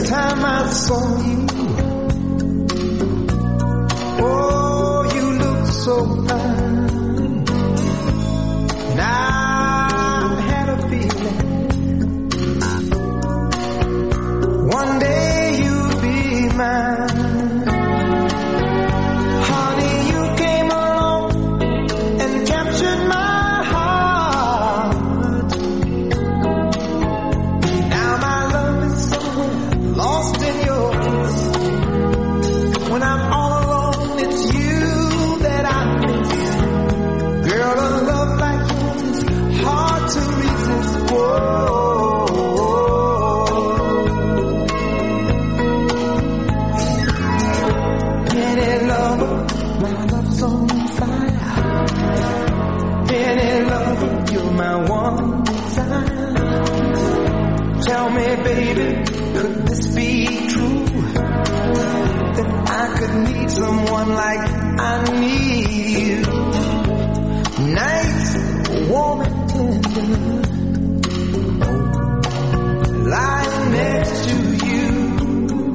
time I saw you, oh, you look so fine. And I had a feeling one day you'd be mine. Honey, you came along and captured my heart. Now my love is somewhere lost in yours. When I'm all alone, it's you that I miss. Girl, a love like yours is hard to resist. Whoa. Penny lover, my love's on fire. Penny lover, you're my one desire. Tell me, baby, could this be true? That I could need someone like I need you. Nights warm and tender, lying next to you.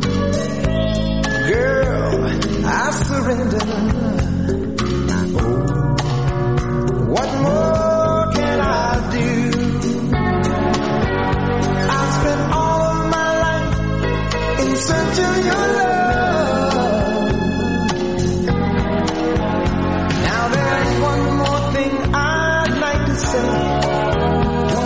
Girl, I surrender. What more can I do? I spent all of my life in search of your love. Now there's one more thing I'd like to say.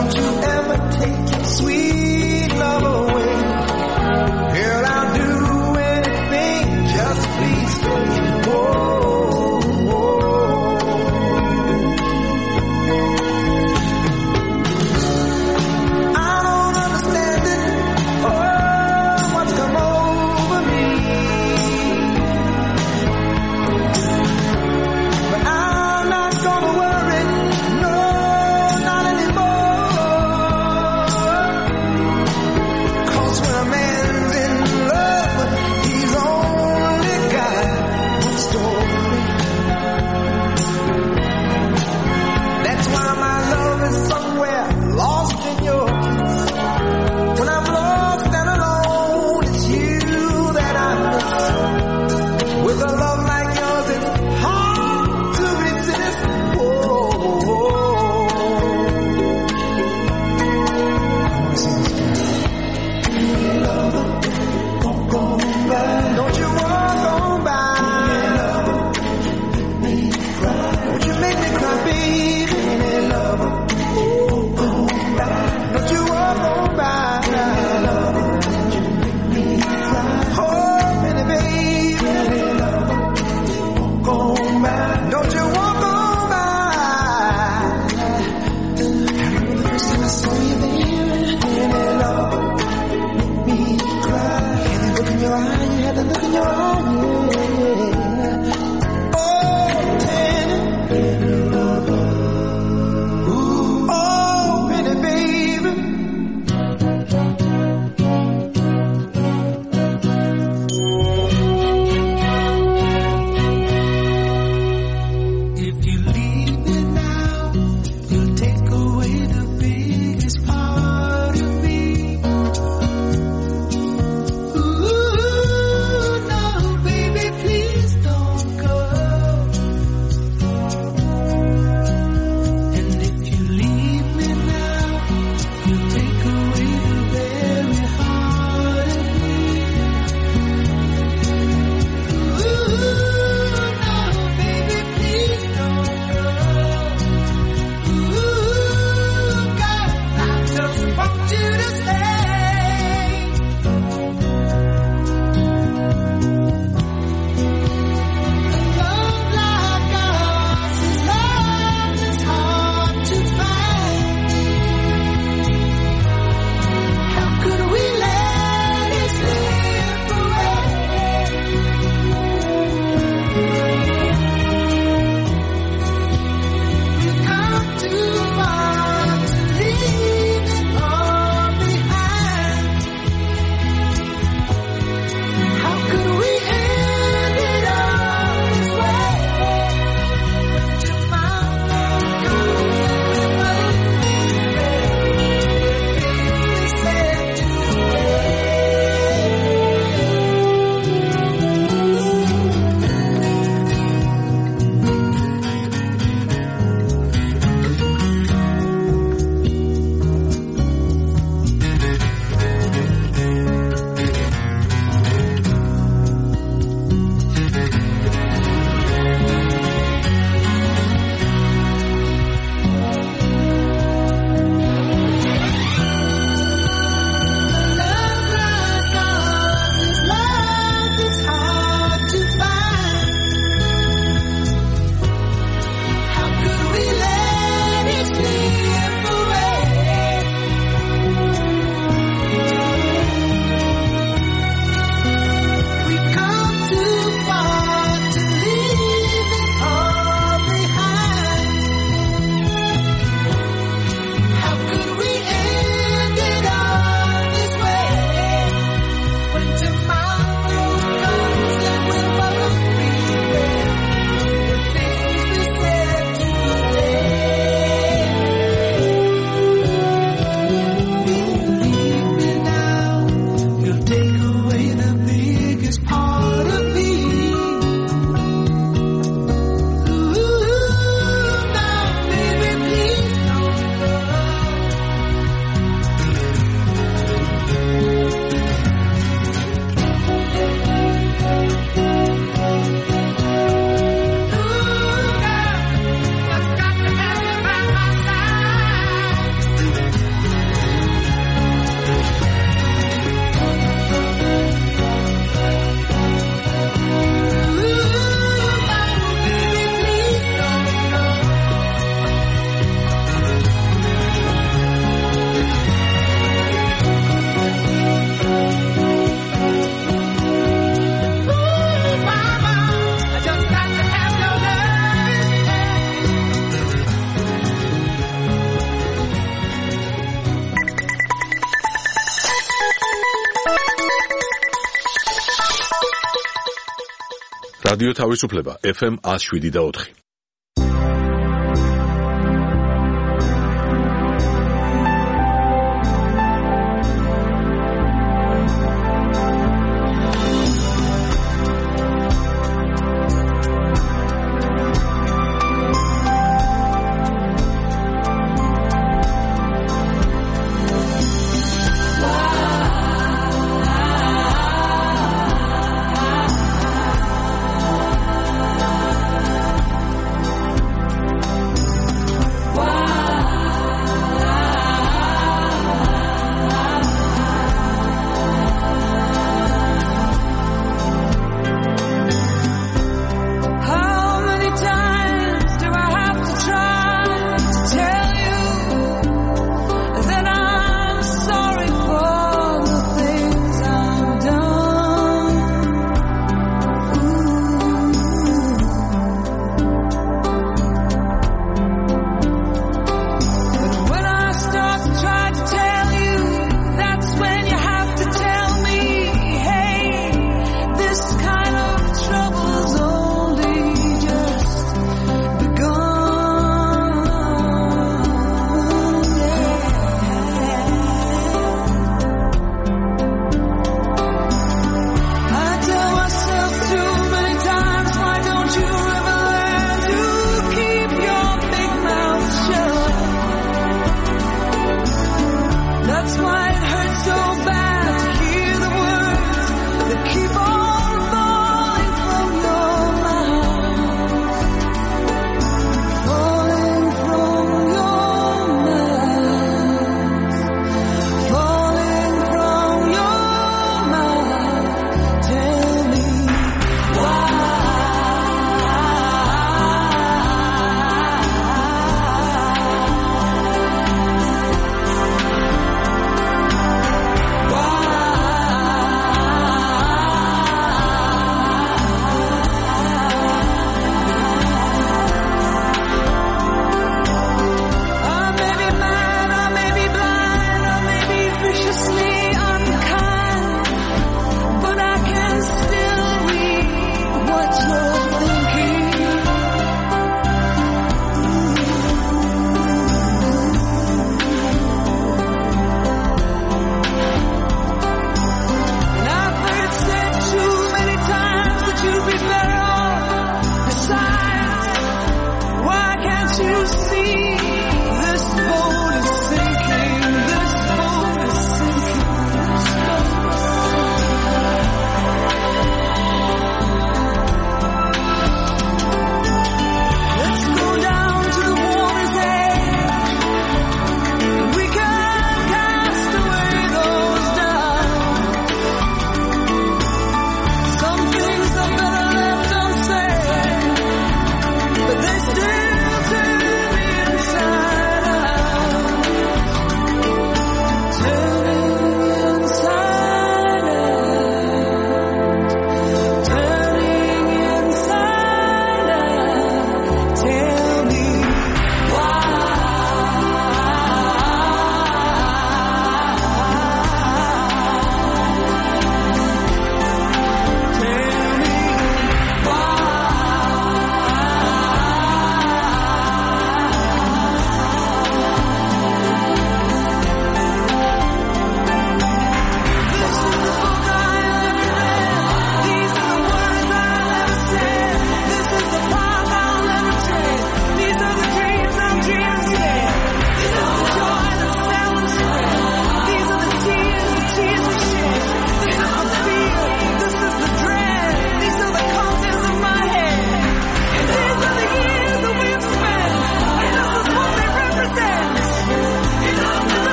რადიო თავისუფლება FM 107.4.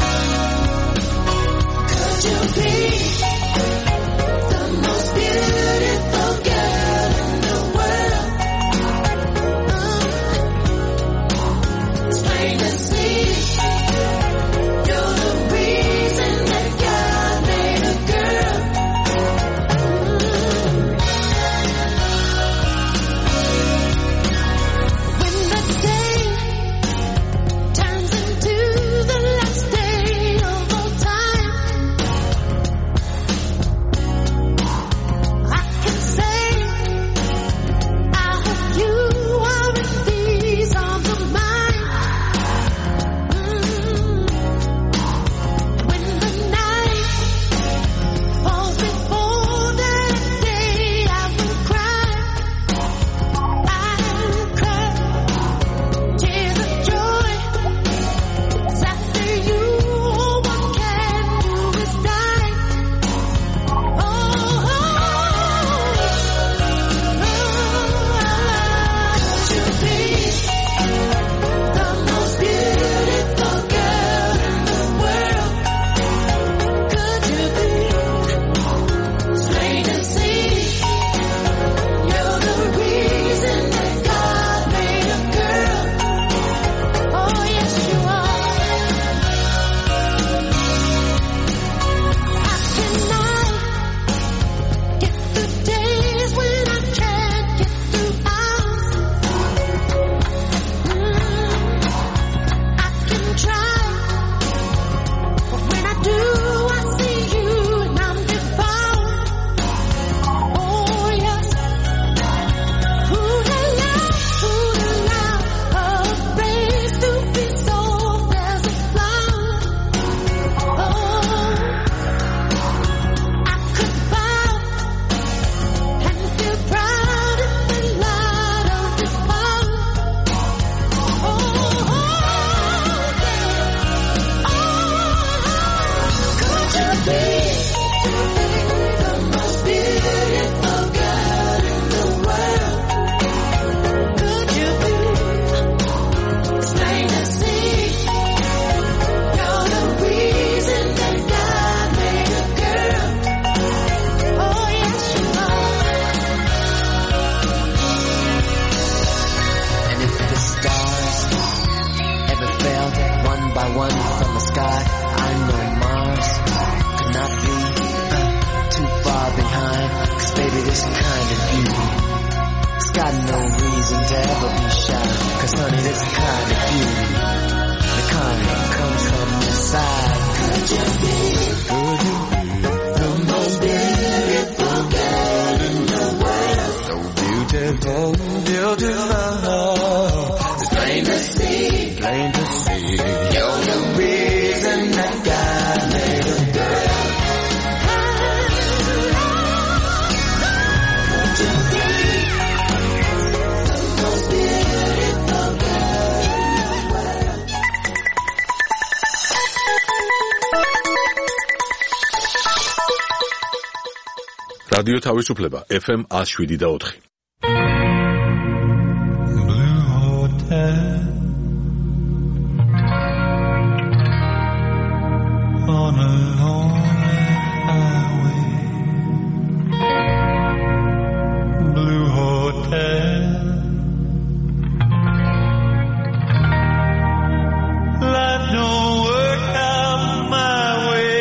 The most beautiful got no reason to ever be shy. 'Cause honey, this kind of beauty, the kind that comes from inside. Could you be the most beautiful girl in the world? So beautiful, beautiful. It's plain to see, plain to see. You're the reason that God made a girl. რადიო თავისუფლება FM 107.4. Blue Hotel on a lonely highway. Blue Hotel, life don't work out my way.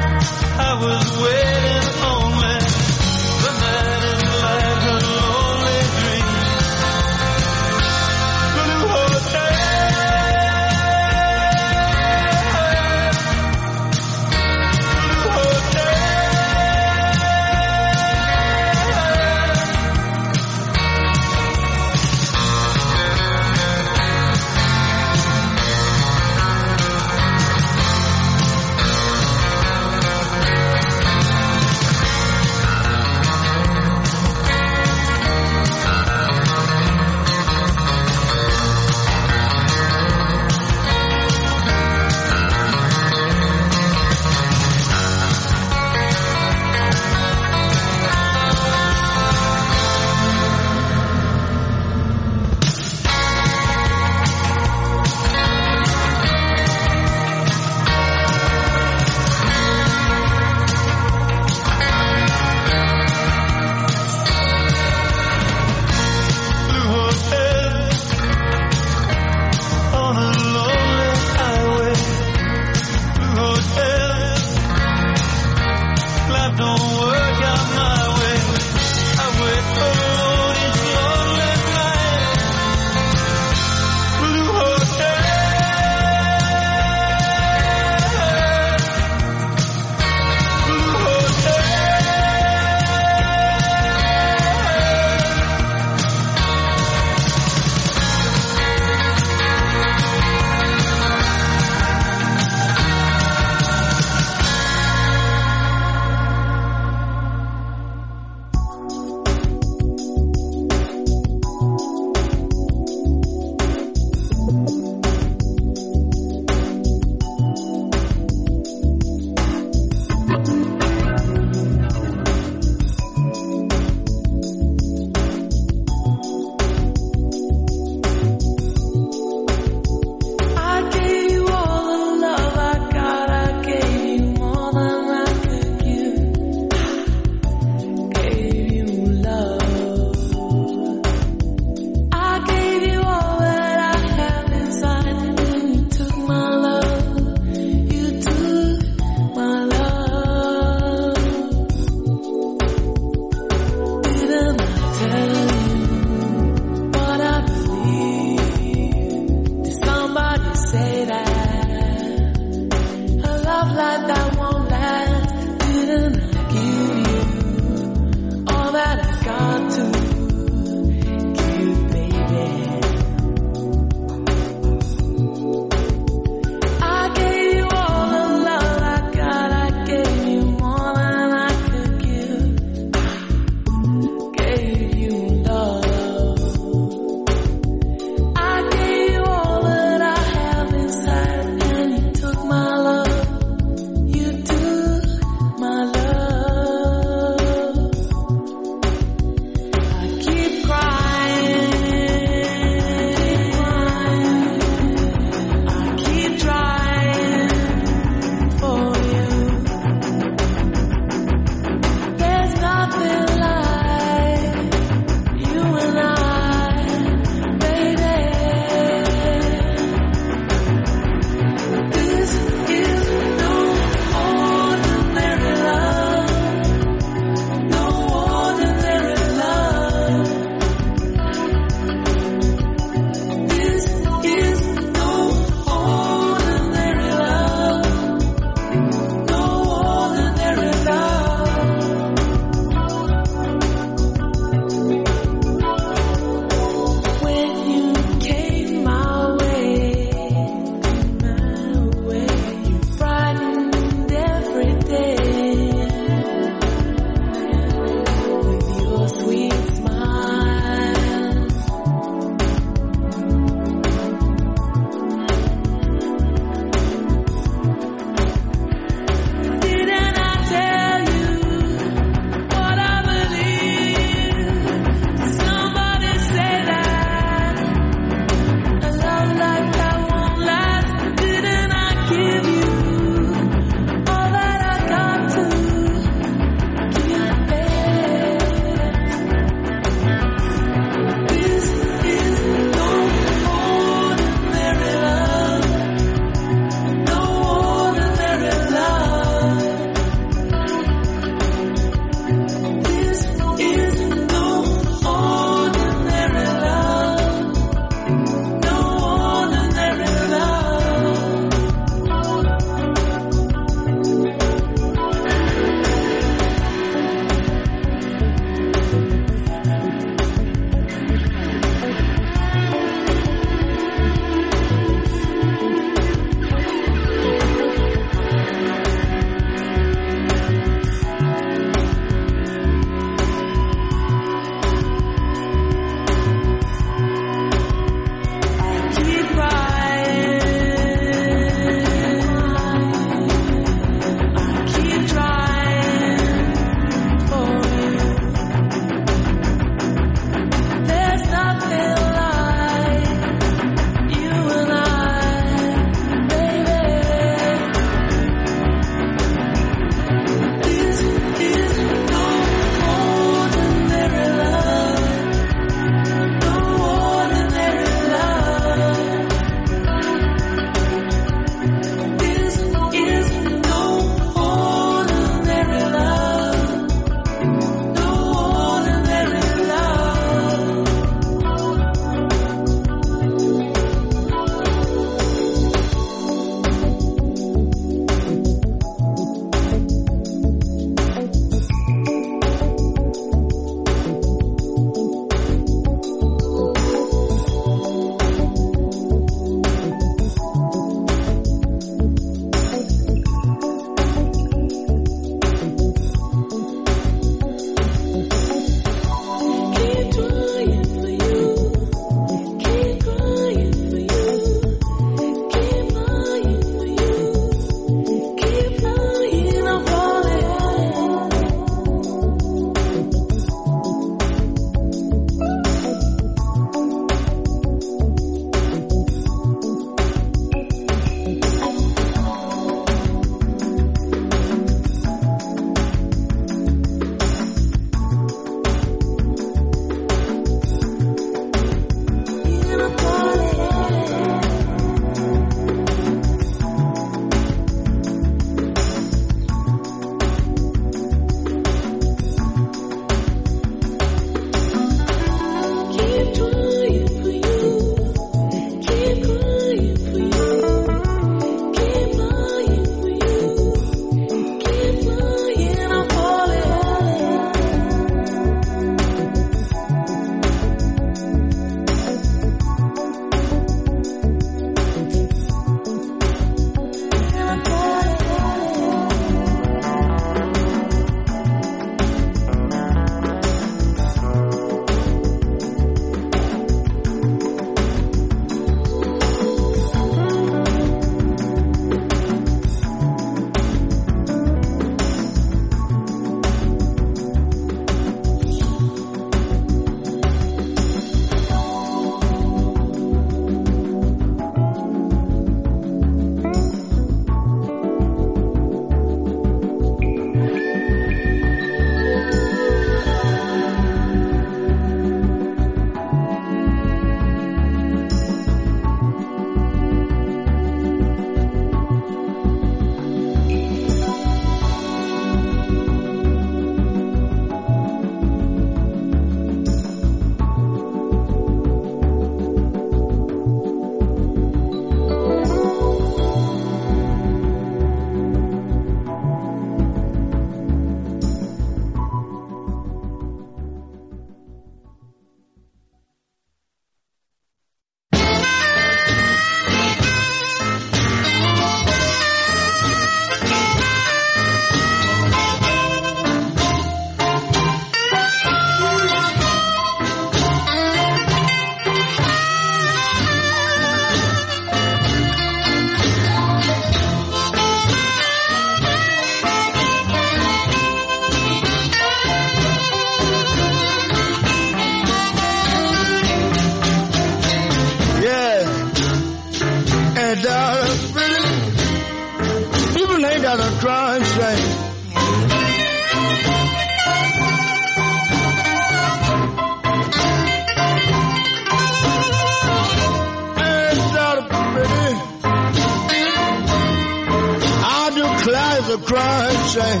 everything.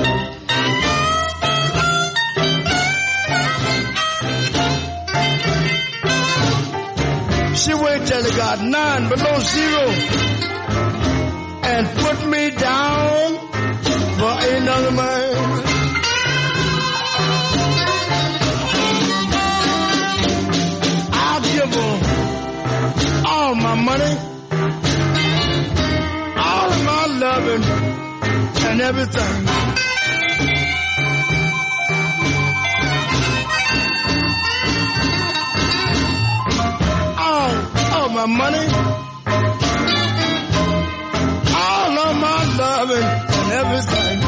She waited till it got 9 below zero and put me down for another man. I'll give her all my money, all of my loving and everything. All my money, all of my loving and everything.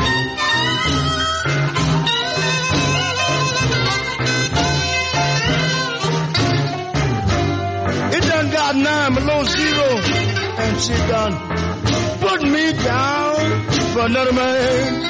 It done got 9 below zero, and she done put me down for another man.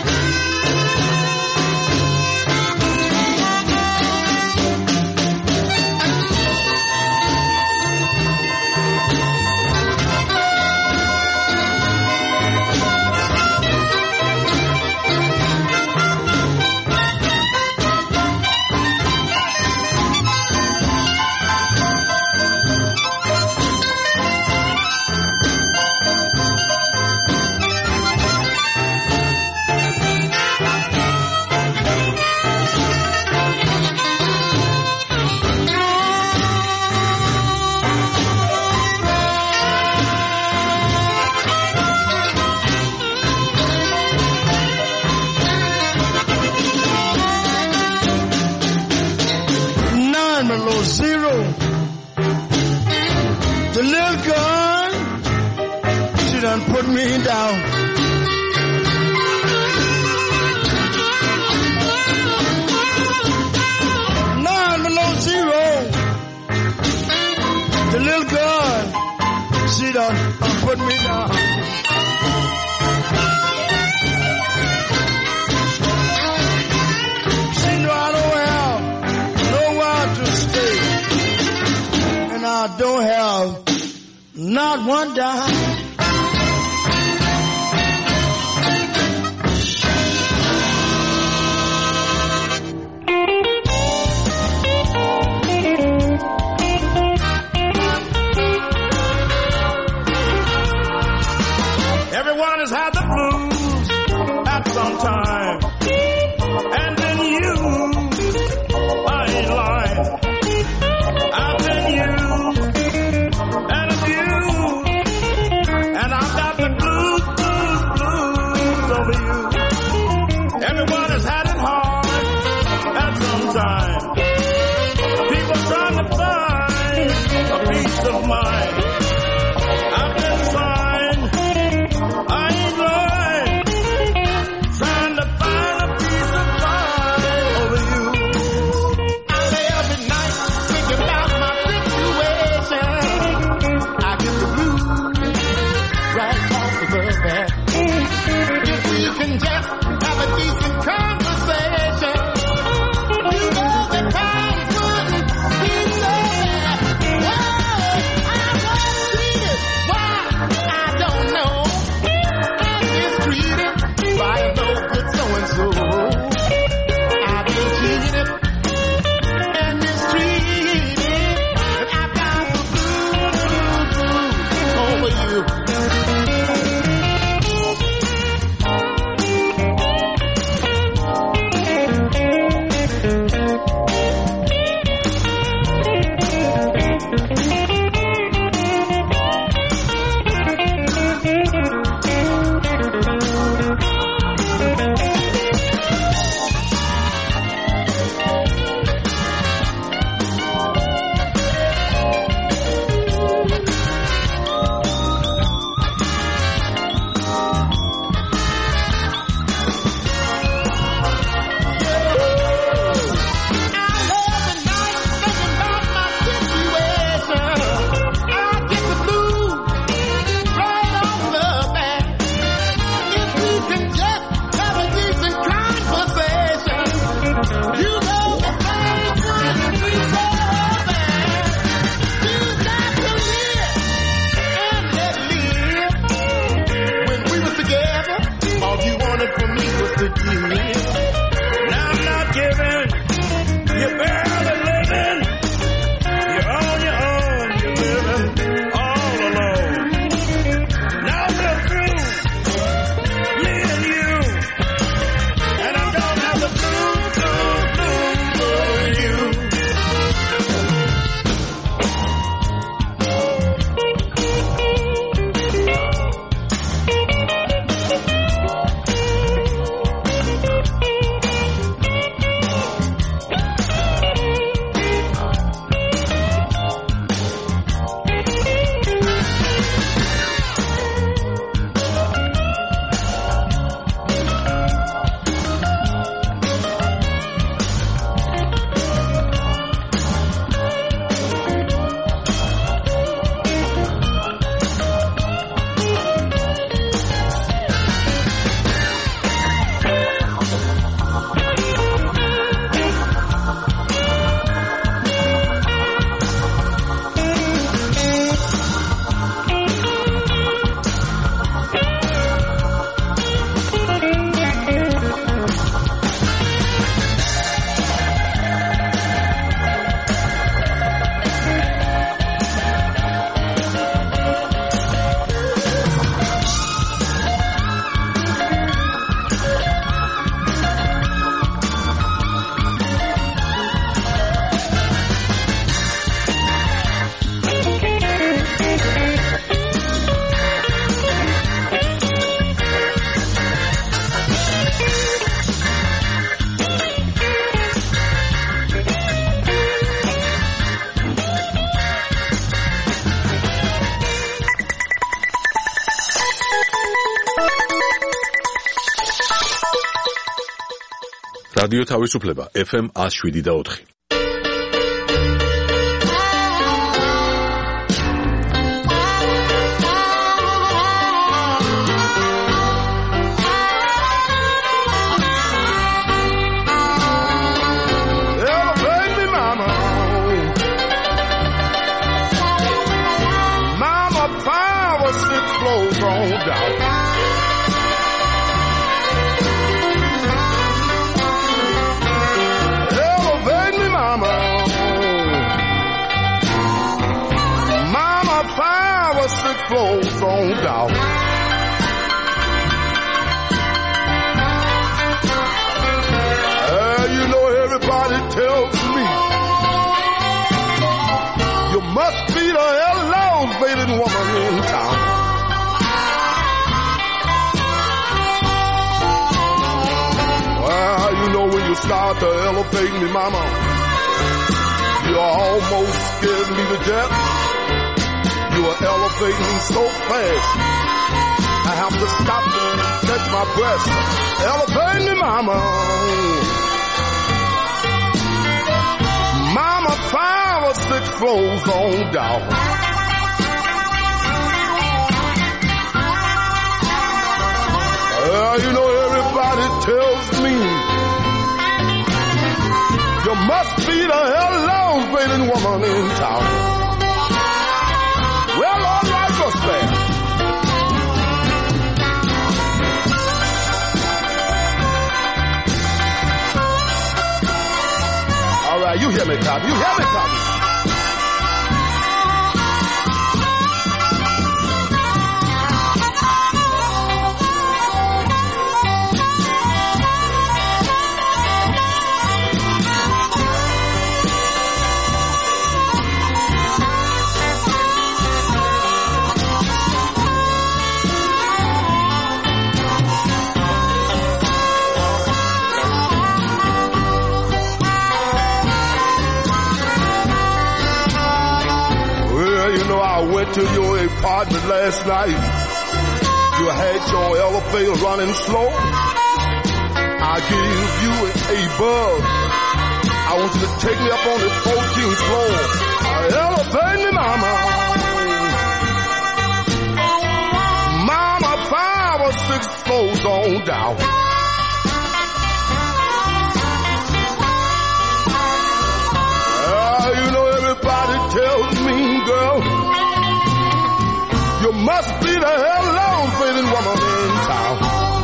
Below zero. The little girl, she done put me down. Nine below zero. The little girl, she done put me down. She know I don't have nowhere to stay, and I don't have not one dime. Everyone has had the blues at some time, and then you, I ain't lying. I've been used and abused რადიო თავისუფლება FM 107.4. Flows on down. You know everybody tells me you must be the elevating woman in town. Well, you know when you start to elevate me, mama, you almost scared me to death. You are elevating me so fast, I have to stop and catch my breath. Elevate me, mama. Mama, 5 or 6 floors on down. You know everybody tells me you must be the elevating woman in town. Well, all right, what's that? All right, you hear me, Tommy. You hear me, Tommy. To your apartment last night, you had your elevator running slow. I gave you a buzz. I want you to take me up on the 14th floor. Elevate me, mama. Mama, 5 or 6 floors on down. You know everybody tells me, girl, you must be the elevating woman in town.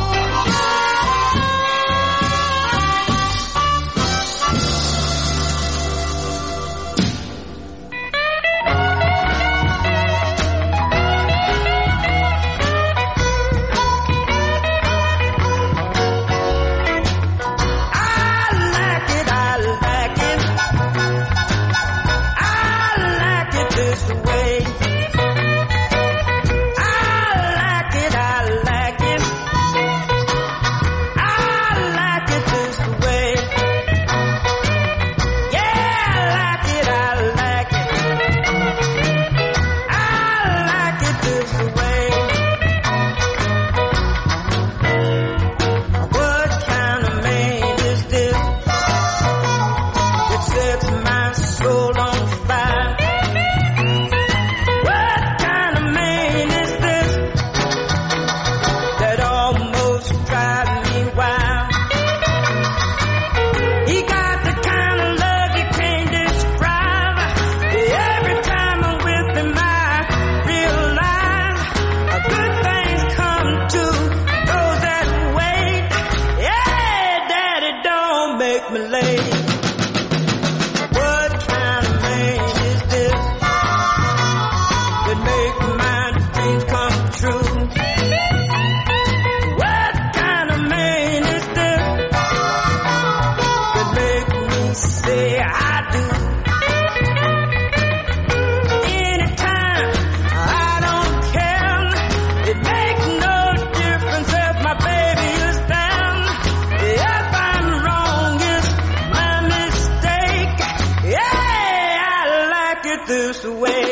this way.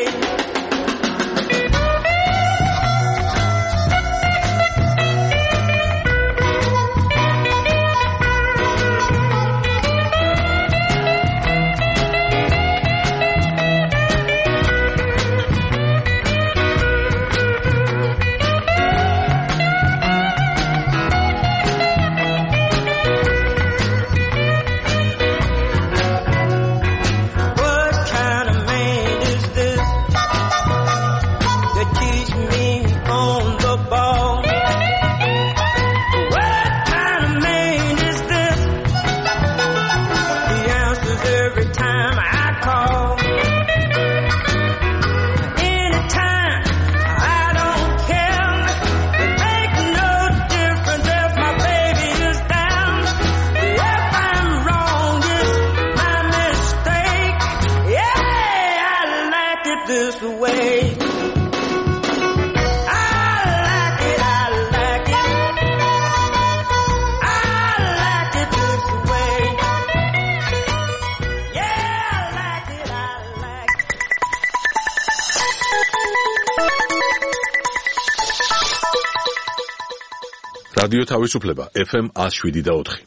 this way. რადიო თავისუფლება FM 107.4.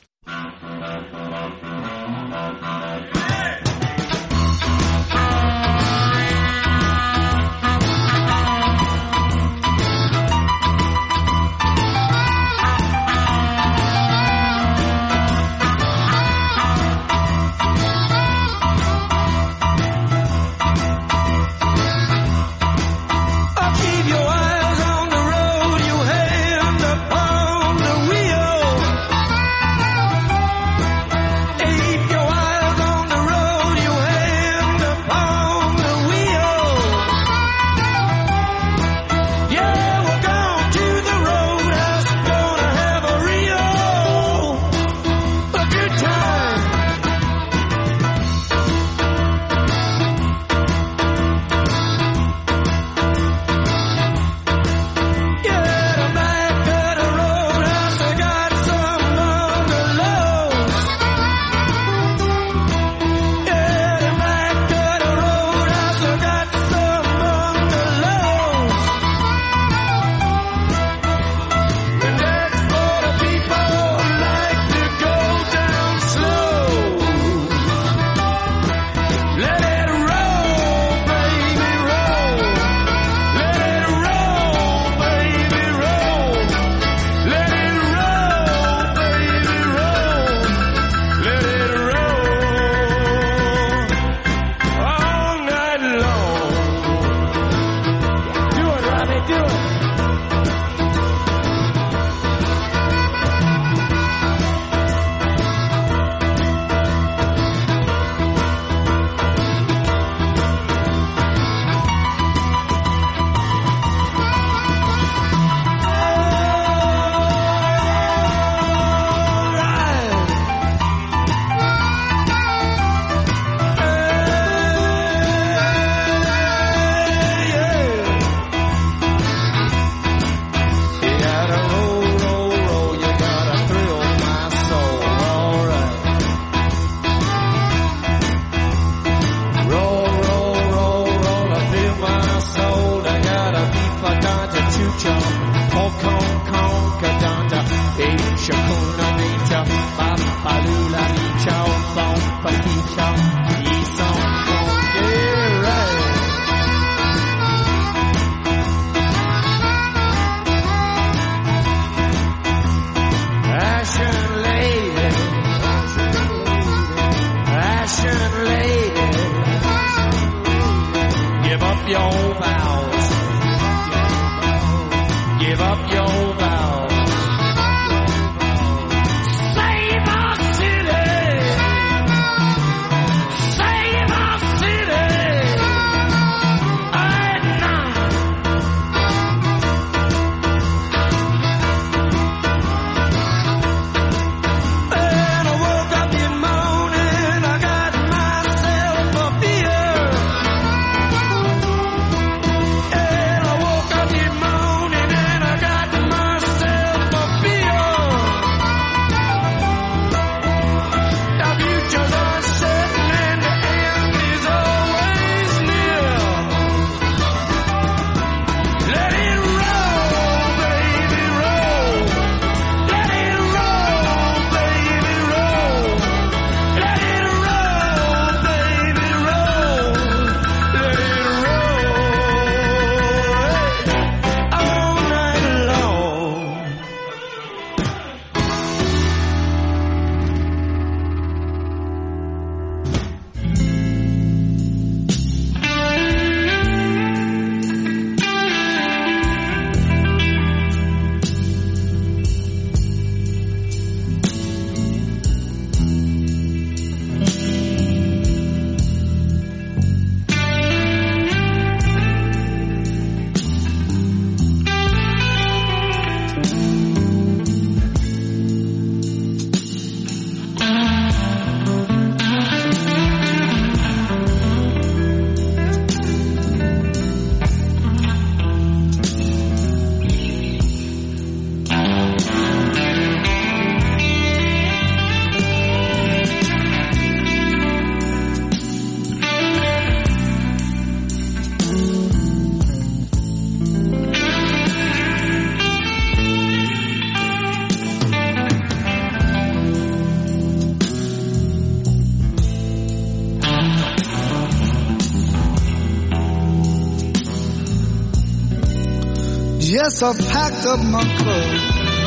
Yes, I've packed up my clothes.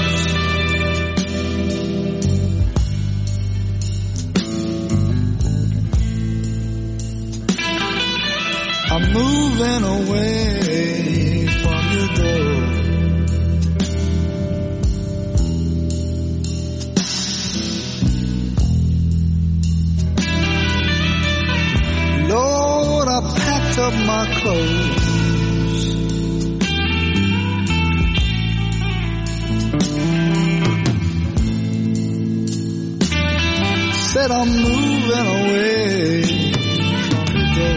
I'm moving away from your door. Lord, I packed up my clothes. Said I'm moving away from the door.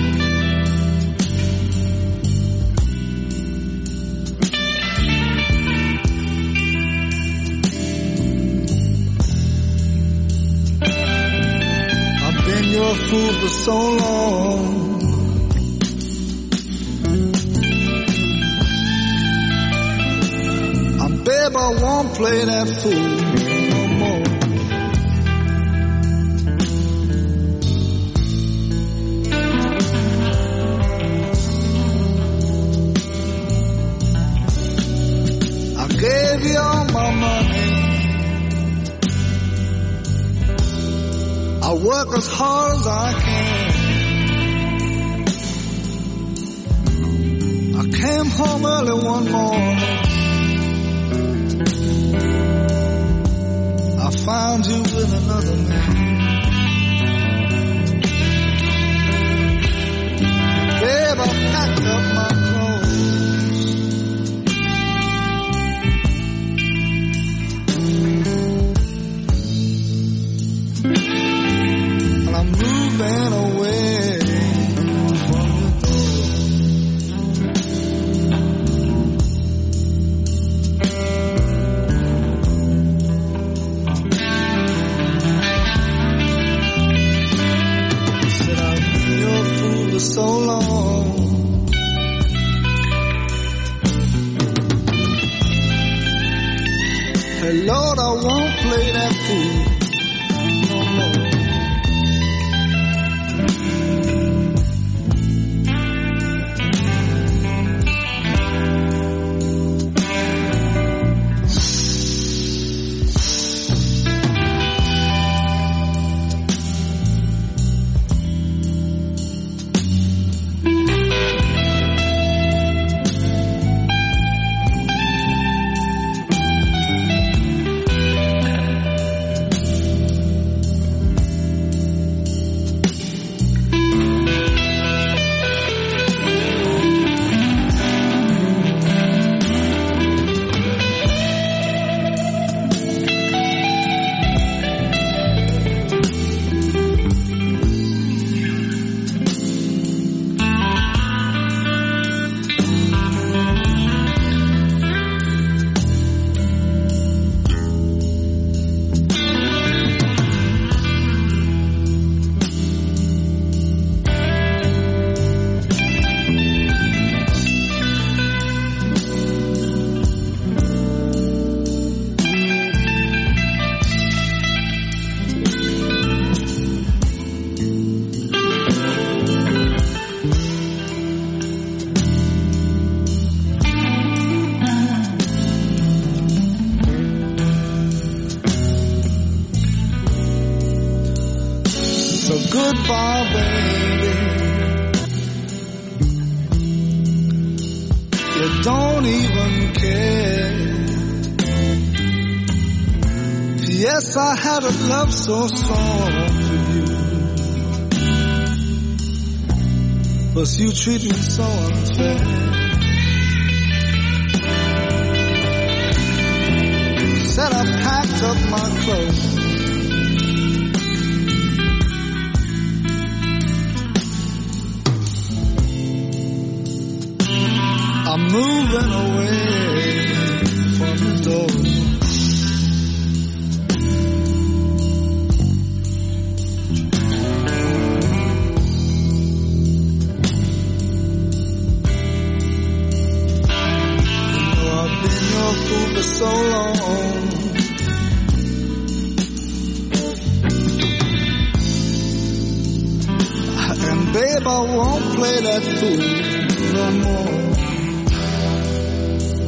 I've been your fool for so long. Babe, I won't play that fool no more. Gave you all my money. I work as hard as I can. I came home early one morning. I found you with another man. Babe, I packed up my clothes. I'm moving away from the door. Said I've been your fool for so long. Hey Lord, I won't play that fool no more. Goodbye, baby. You don't even care. Yes, I had a love so strong for you, but you treat me so unfair. Said I packed up my clothes. I'm moving away from the door. You know I've been your fool for so long. And babe, I won't play that fool no more.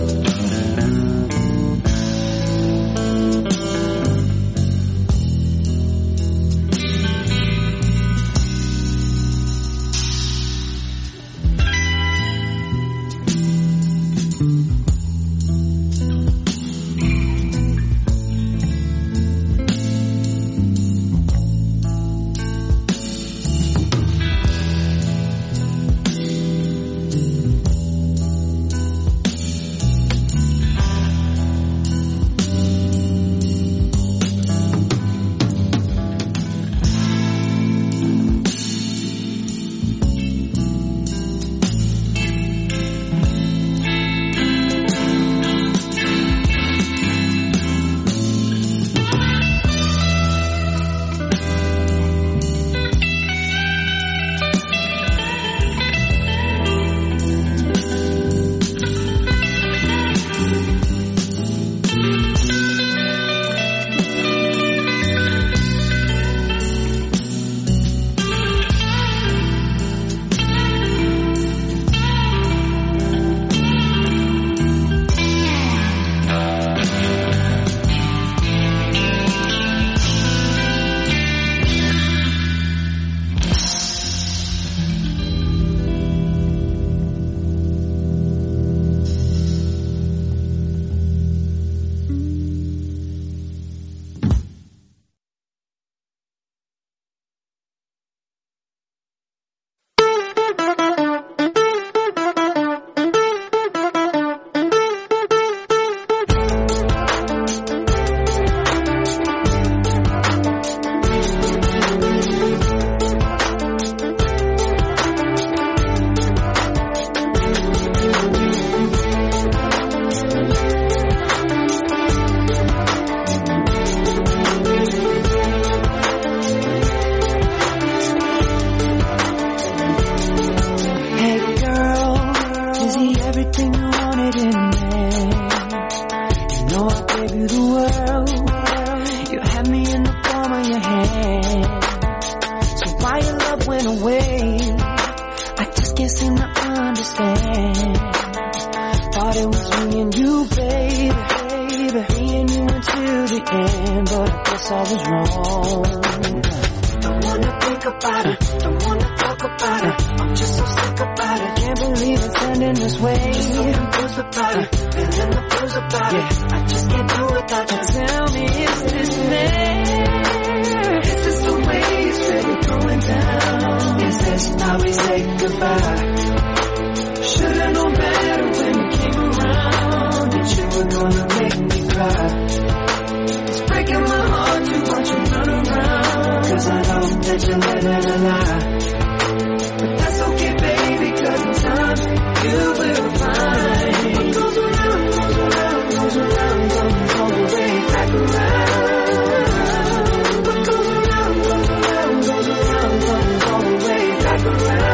was wrong. Don't wanna think about it, don't wanna talk about it. I'm just so sick about it. Can't believe it's ending this way. Just so confused about it, feeling the blues about it. I just can't do without you. Tell me, is this fair? Is this the way it's really going down? Is this how we say goodbye? Should've known better when you came around that you were gonna make me cry. It's breaking my heart to watch you run around, 'cause I know that you're living a lie. But that's okay, baby, 'cause in time you will find what goes around, goes around, goes around, comes all the way back around. What goes around, goes around, goes around, comes all the way back around.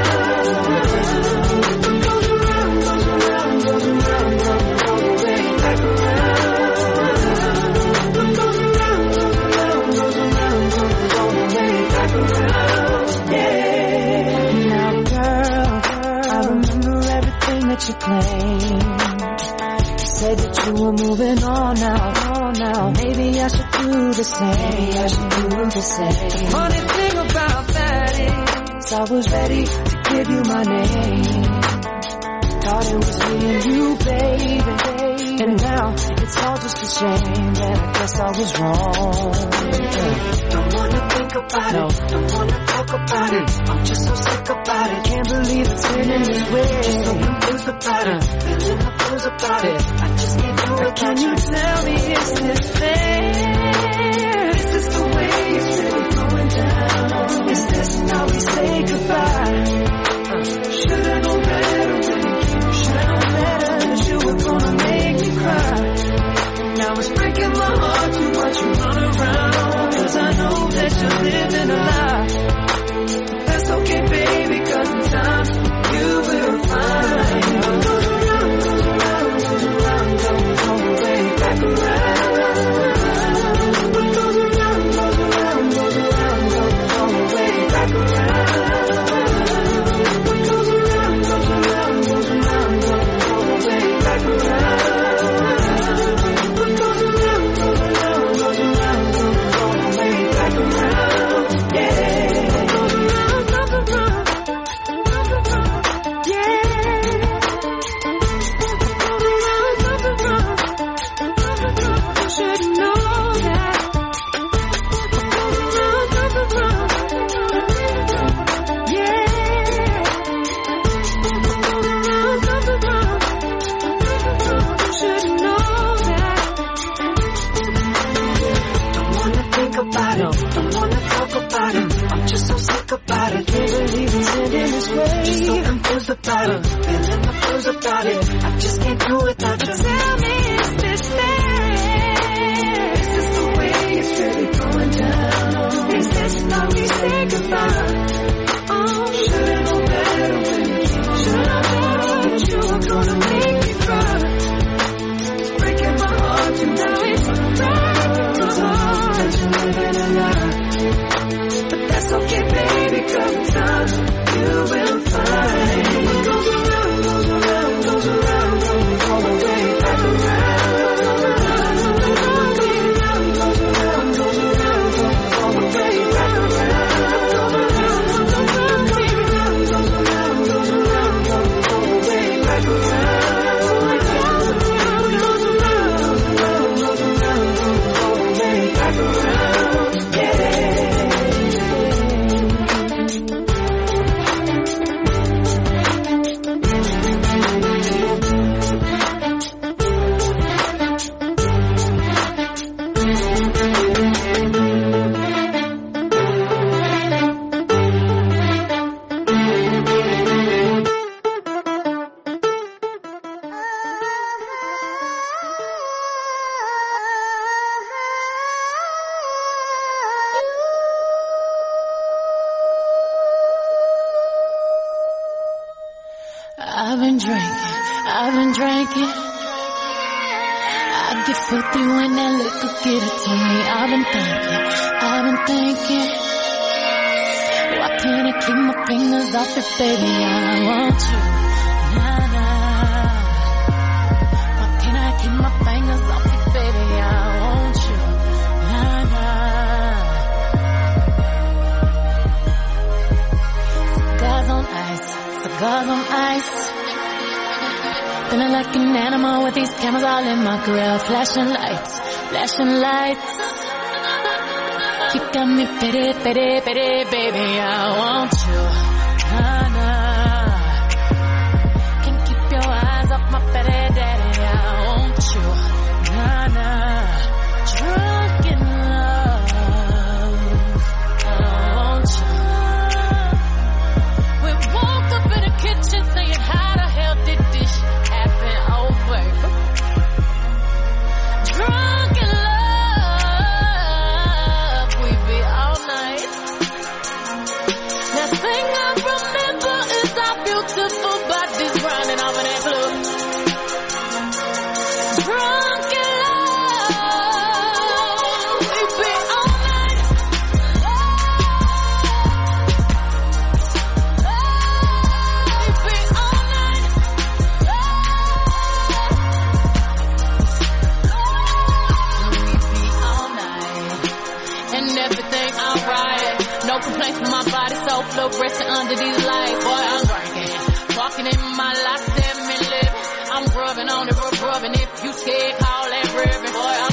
You claimed, you said that you were moving on now. Maybe I should do the same. The funny thing about that is I was ready to give you my name. Thought it was me and you, baby. And now it's all just a shame that I guess I was wrong. Don't wanna think about it, don't wanna talk about it. I'm just so sick about it. Can't believe it's ending this way. Just so confused about it, feeling the blues about it. I just can't do it. Can you tell me, is this fair? Is this the way it's really going down? Is this how we say goodbye? Should've known better when you came. Should've known better that you were gonna make me cry. Now it's breaking my heart to watch you run around, 'cause I know that you're living a lie. That's okay, baby, 'cause in time you will find what goes around, goes around, goes around, comes all the way back around. What goes around, goes around, goes around, comes all the way back around. What goes around, goes around, goes around, comes all the way back around. What goes around, goes around, goes around, comes all the way back around. Yeah. About it, feeling the blues about it. I just can't do it without you. Tell me, is this fair? Is this the way it's really going down? Is this how we say goodbye? Oh, should've known better when you came. Should've known that you were gonna make me cry. It's breaking my heart to now it's breaking my heart that you're living a lie. But that's okay, baby, 'cause in time you will find. What goes around, goes around, goes around, comes all the way back around. What goes around, goes around, goes around, comes all the way back around. What goes around, goes around, goes around, goes around, comes all the way back around. What goes around, goes around, goes around, goes around, comes all the way back around. Yeah. I've been drinking. I get filthy when that liquor get it to me. I've been thinking. Why can't I keep my fingers off it, baby? I want you, nah. Why can't I keep my fingers off it, baby? I want you, nah. cars on ice. Feeling like an animal with these cameras all in my grill. Flashing lights, flashing lights. You got me pity, pity, pity, baby, I want you. Nah, nah. Can't keep your eyes off my pity, daddy, I want you. Nah, nah. Drunk in love, I want you. We woke up in the kitchen saying, how the hell did this happen? Oh, baby. Drunk in love, we be all night. The thing I remember is our beautiful bodies running over that blue. Drunk in love, we be all night. We be all night. We be all night. And everything alright. No complaints from my body, so fluorescent under these lights. Boy, I'm drinking. Walking in my life, 7 living. I'm grubbing on the rub, rubbing. If you scared, call that ribbon. Boy,